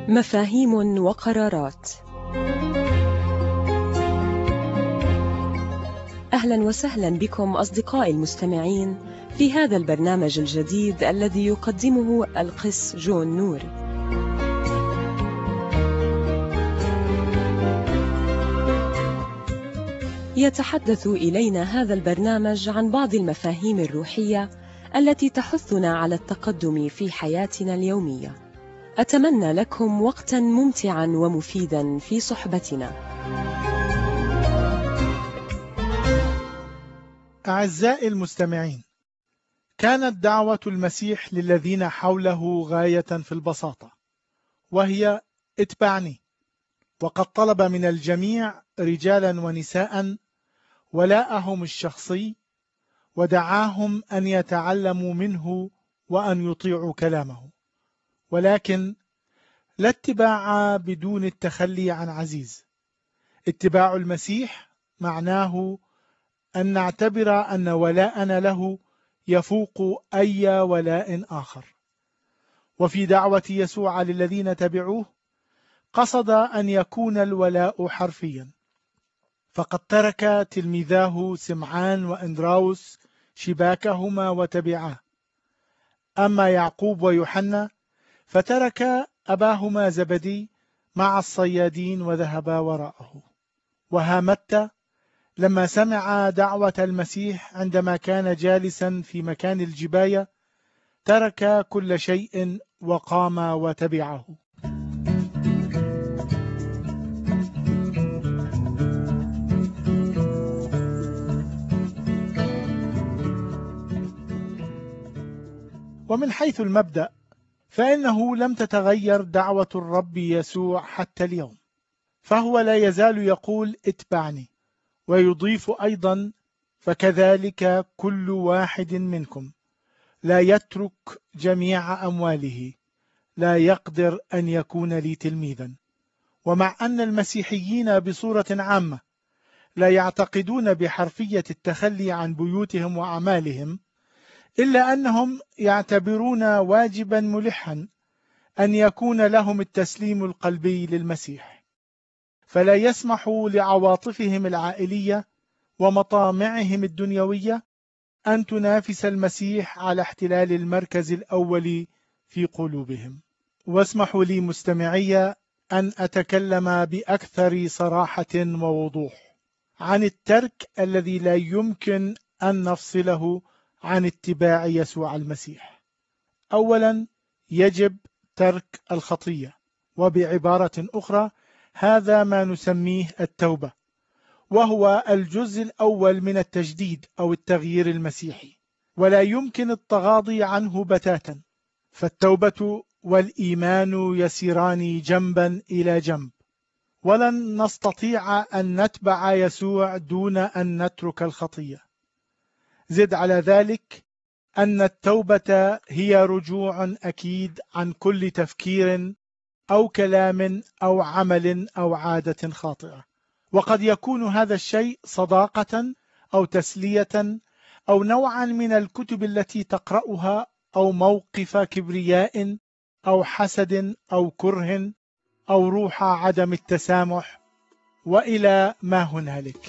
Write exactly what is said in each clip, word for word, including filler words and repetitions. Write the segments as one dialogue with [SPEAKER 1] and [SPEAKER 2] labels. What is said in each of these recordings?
[SPEAKER 1] مفاهيم وقرارات. أهلا وسهلا بكم أصدقائي المستمعين في هذا البرنامج الجديد الذي يقدمه القس جون نور. يتحدث إلينا هذا البرنامج عن بعض المفاهيم الروحية التي تحثنا على التقدم في حياتنا اليومية. أتمنى لكم وقتا ممتعا ومفيدا في صحبتنا.
[SPEAKER 2] أعزائي المستمعين، كانت دعوة المسيح للذين حوله غاية في البساطة، وهي اتبعني. وقد طلب من الجميع رجالا ونساء ولاءهم الشخصي، ودعاهم أن يتعلموا منه وأن يطيعوا كلامه. ولكن لا اتباع بدون التخلي عن عزيز. اتباع المسيح معناه أن نعتبر أن ولاءنا له يفوق أي ولاء آخر. وفي دعوة يسوع للذين تبعوه قصد أن يكون الولاء حرفيا، فقد ترك تلميذاه سمعان وإندراوس شباكهما وتبعاه. أما يعقوب ويوحنا فترك أباهما زبدي مع الصيادين وذهبا وراءه. وها متى لما سمع دعوة المسيح عندما كان جالسا في مكان الجباية ترك كل شيء وقام وتبعه. ومن حيث المبدأ فإنه لم تتغير دعوة الرب يسوع حتى اليوم، فهو لا يزال يقول اتبعني، ويضيف أيضا فكذلك كل واحد منكم لا يترك جميع أمواله لا يقدر أن يكون لي تلميذا. ومع أن المسيحيين بصورة عامة لا يعتقدون بحرفية التخلي عن بيوتهم وأعمالهم، إلا أنهم يعتبرون واجبا ملحا أن يكون لهم التسليم القلبي للمسيح، فلا يسمحوا لعواطفهم العائلية ومطامعهم الدنيوية أن تنافس المسيح على احتلال المركز الأول في قلوبهم. واسمحوا لي مستمعي أن أتكلم بأكثر صراحة ووضوح عن الترك الذي لا يمكن أن نفصله عن اتباع يسوع المسيح. أولا، يجب ترك الخطية، وبعبارة أخرى هذا ما نسميه التوبة، وهو الجزء الأول من التجديد أو التغيير المسيحي، ولا يمكن التغاضي عنه بتاتا. فالتوبة والإيمان يسيران جنبا إلى جنب، ولن نستطيع أن نتبع يسوع دون أن نترك الخطية. زد على ذلك أن التوبة هي رجوع أكيد عن كل تفكير أو كلام أو عمل أو عادة خاطئة، وقد يكون هذا الشيء صداقة أو تسلية أو نوعا من الكتب التي تقرأها أو موقف كبرياء أو حسد أو كره أو روح عدم التسامح وإلى ما هنالك.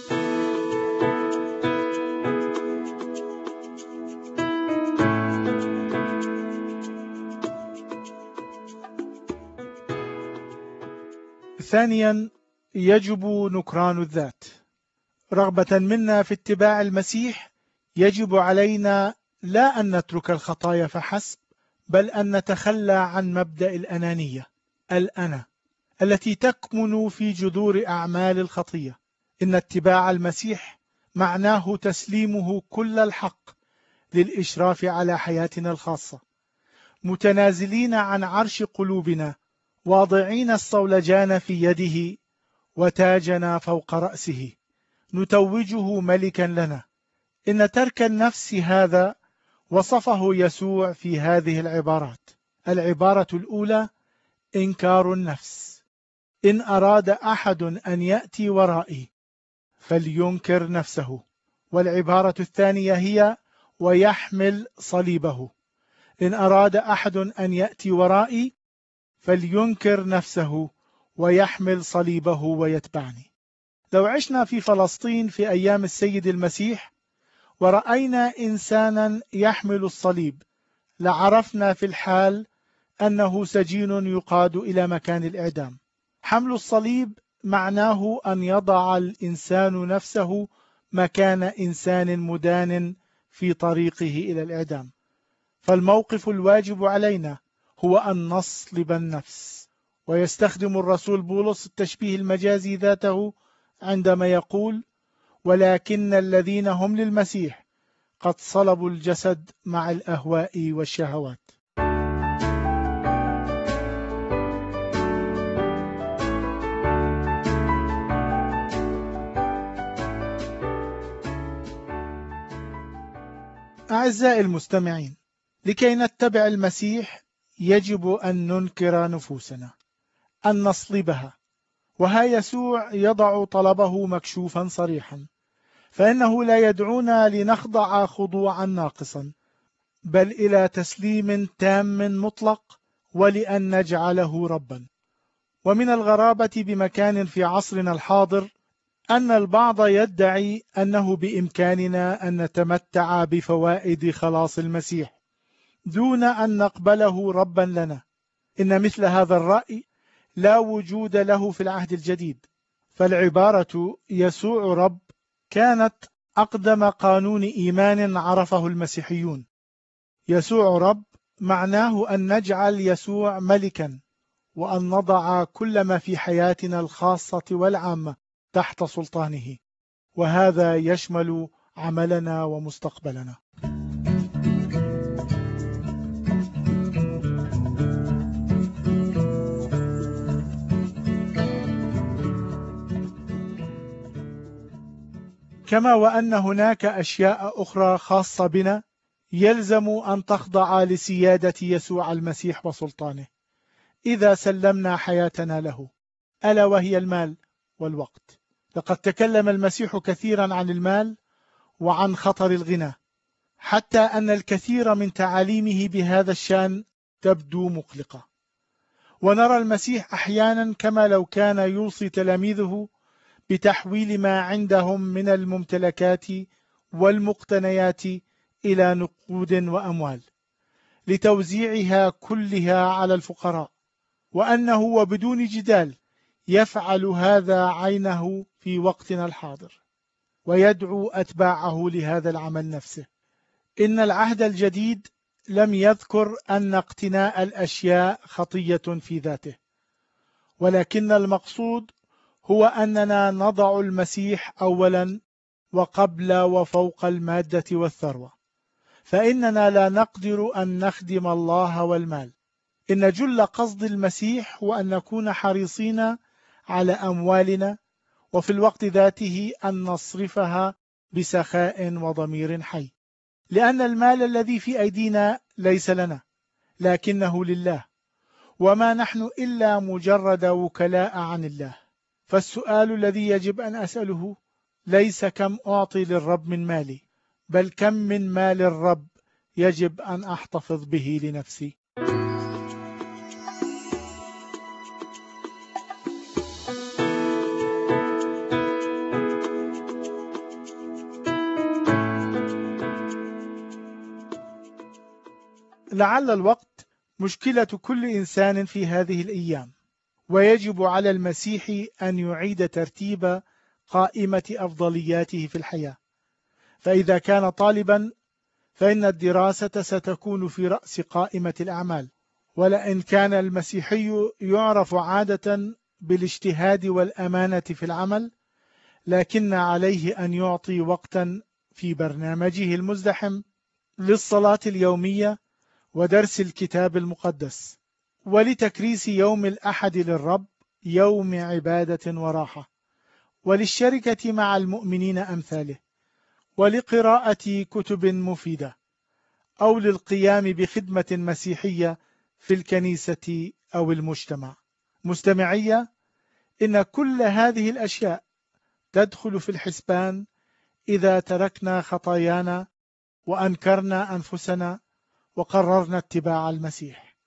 [SPEAKER 2] ثانيا، يجب نكران الذات. رغبة منا في اتباع المسيح يجب علينا لا أن نترك الخطايا فحسب، بل أن نتخلى عن مبدأ الأنانية الأنا التي تكمن في جذور أعمال الخطية. إن اتباع المسيح معناه تسليمه كل الحق للإشراف على حياتنا الخاصة، متنازلين عن عرش قلوبنا، واضعين الصولجان في يده وتاجنا فوق رأسه، نتوجه ملكا لنا. إن ترك النفس هذا وصفه يسوع في هذه العبارات. العبارة الأولى إنكار النفس. إن أراد أحد أن يأتي ورائي فلينكر نفسه. والعبارة الثانية هي ويحمل صليبه. إن أراد أحد أن يأتي ورائي فلينكر نفسه ويحمل صليبه ويتبعني. لو عشنا في فلسطين في أيام السيد المسيح ورأينا إنسانا يحمل الصليب لعرفنا في الحال أنه سجين يقاد إلى مكان الإعدام. حمل الصليب معناه أن يضع الإنسان نفسه مكان إنسان مدان في طريقه إلى الإعدام. فالموقف الواجب علينا هو أن نصلب النفس. ويستخدم الرسول بولس التشبيه المجازي ذاته عندما يقول: ولكن الذين هم للمسيح قد صلبوا الجسد مع الأهواء والشهوات. أعزائي المستمعين، لكي نتبع المسيح يجب أن ننكر نفوسنا، أن نصلبها. وها يسوع يضع طلبه مكشوفا صريحا، فإنه لا يدعونا لنخضع خضوعا ناقصا، بل إلى تسليم تام مطلق، ولأن نجعله ربا. ومن الغرابة بمكان في عصرنا الحاضر أن البعض يدعي أنه بإمكاننا أن نتمتع بفوائد خلاص المسيح دون أن نقبله ربا لنا. إن مثل هذا الرأي لا وجود له في العهد الجديد، فالعبارة يسوع رب كانت أقدم قانون إيمان عرفه المسيحيون. يسوع رب معناه أن نجعل يسوع ملكا، وأن نضع كل ما في حياتنا الخاصة والعامة تحت سلطانه، وهذا يشمل عملنا ومستقبلنا. كما وأن هناك أشياء أخرى خاصة بنا يلزم أن تخضع لسيادة يسوع المسيح وسلطانه إذا سلمنا حياتنا له، ألا وهي المال والوقت. لقد تكلم المسيح كثيرا عن المال وعن خطر الغنى، حتى أن الكثير من تعاليمه بهذا الشأن تبدو مقلقة. ونرى المسيح أحيانا كما لو كان يوصي تلاميذه بتحويل ما عندهم من الممتلكات والمقتنيات إلى نقود وأموال لتوزيعها كلها على الفقراء، وأنه وبدون جدال يفعل هذا عينه في وقتنا الحاضر، ويدعو أتباعه لهذا العمل نفسه. إن العهد الجديد لم يذكر أن اقتناء الأشياء خطية في ذاته، ولكن المقصود هو أننا نضع المسيح أولا وقبل وفوق المادة والثروة، فإننا لا نقدر أن نخدم الله والمال. إن جل قصد المسيح هو أن نكون حريصين على أموالنا، وفي الوقت ذاته أن نصرفها بسخاء وضمير حي، لأن المال الذي في أيدينا ليس لنا لكنه لله، وما نحن إلا مجرد وكلاء عن الله. فالسؤال الذي يجب أن أسأله ليس كم أعطي للرب من مالي، بل كم من مال الرب يجب أن أحتفظ به لنفسي. لعل الوقت مشكلة كل إنسان في هذه الأيام، ويجب على المسيح أن يعيد ترتيب قائمة أفضلياته في الحياة. فإذا كان طالبا فإن الدراسة ستكون في رأس قائمة الأعمال، ولئن كان المسيحي يعرف عادة بالاجتهاد والأمانة في العمل، لكن عليه أن يعطي وقتا في برنامجه المزدحم للصلاة اليومية ودرس الكتاب المقدس، ولتكريس يوم الأحد للرب يوم عبادة وراحة، وللشركة مع المؤمنين أمثاله، ولقراءة كتب مفيدة، أو للقيام بخدمة مسيحية في الكنيسة أو المجتمع. مستمعية، إن كل هذه الأشياء تدخل في الحسبان إذا تركنا خطايانا وأنكرنا أنفسنا وقررنا اتباع المسيح.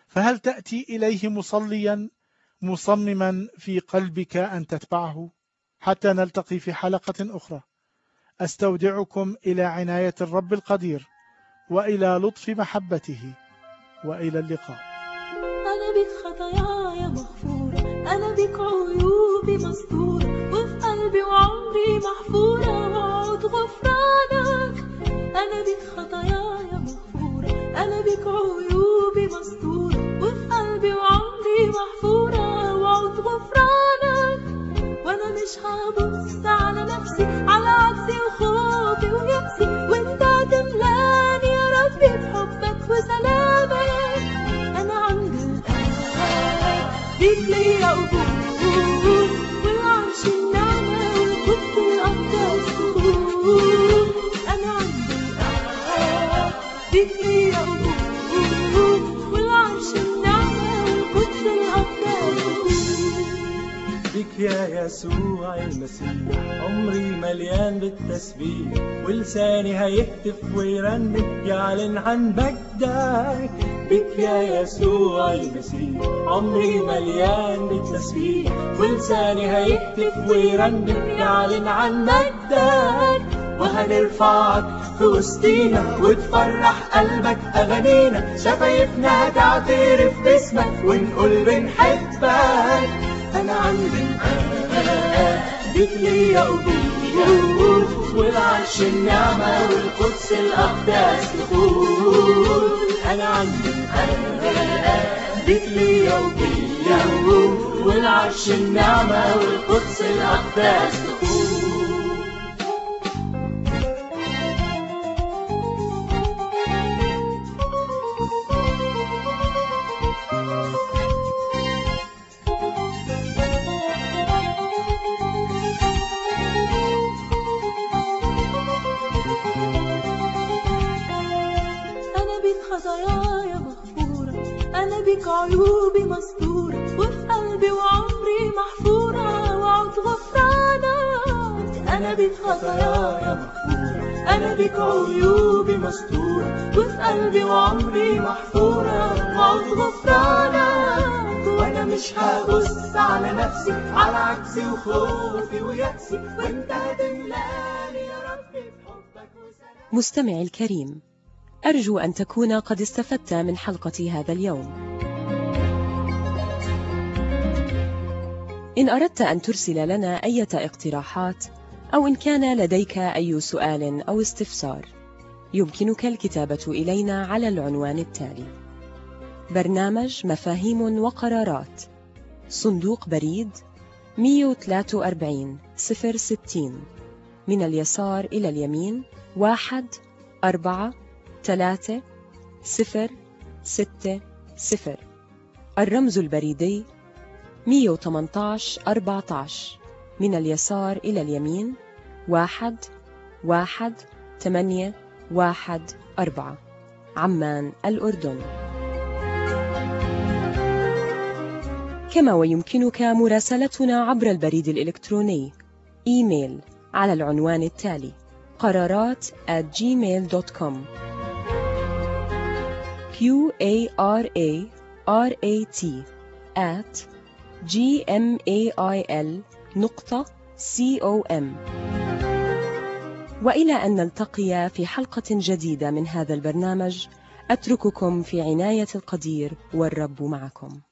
[SPEAKER 2] فهل تأتي إليه مصليا مصمما في قلبك أن تتبعه؟ حتى نلتقي في حلقة أخرى، أستودعكم إلى عناية الرب القدير وإلى لطف محبته، وإلى اللقاء.
[SPEAKER 3] أنا بك خطاياي مغفورة، أنا بك عيوبي مستورة، وفي قلبي وعمري محفورة وعود غفرانك. أنا بك خطاياي مغفورة، أنا بك عيوبي مستورة، وفي قلبي وعمري محفورة وعود غفرانك. وأنا مش هبص على نفسي، على عكسي وخوفي ويأسي، وأنت هتملاني يا ربي بحبك وسلامك. أنا عند الآب بيك ليا قبول، والعرش النعمة والقدس الأقدس دخول. أنا عند الآب بيك ليا قبول، والعرش النعمة والقدس الأقدس دخول.
[SPEAKER 4] بك يا يسوع المسيح عمري مليان بالتسبيح، ولساني هيهتف ويرنم يعلن عن مجدك. بك يا يسوع المسيح عمري مليان بالتسبيح، ولساني هيهتف ويرنم يعلن عن مجدك. وهنرفعك في وسطينا وتفرح قلبك أغانينا، شفايفنا هتعترف باسمك ونقول بنحبك. أنا عند الآب بك ليا قبول، والعرش النعمة والقدس الأقداس دخول. أنا عند الآب بك ليا قبول، والعرش النعمة والقدس الأقداس دخول.
[SPEAKER 3] خطاياي مغفورة، أنا بك عيوبي مستورة، وفي قلبي وعمري محفورة وعود غفرانك. أنا بك خطاياي مغفورة، أنا بك عيوبي مستورة، وفي قلبي وعمري محفورة وعود غفرانك. وأنا مش هبص على نفسي، على عكسي وخوفي ويأسي، وأنت هتملاني يا ربي بحبك وسلامك.
[SPEAKER 1] مستمعي الكريم، أرجو أن تكون قد استفدت من حلقة هذا اليوم. إن أردت أن ترسل لنا أي اقتراحات، أو إن كان لديك أي سؤال أو استفسار، يمكنك الكتابة إلينا على العنوان التالي: برنامج مفاهيم وقرارات، صندوق بريد مئة وثلاثة وأربعين صفر ستين، من اليسار إلى اليمين واحد أربعة ثلاثة صفر ستة صفر. الرمز البريدي مئة وثمانية عشر أربعة عشر، من اليسار إلى اليمين واحد واحد ثمانية واحد أربعة، عمان الأردن. كما ويمكنك مراسلتنا عبر البريد الإلكتروني إيميل على العنوان التالي: قرارات at gmail dot com. q a r a r a t at gmail نقطة com. وإلى أن نلتقي في حلقة جديدة من هذا البرنامج، أترككم في عناية القدير، والرب معكم.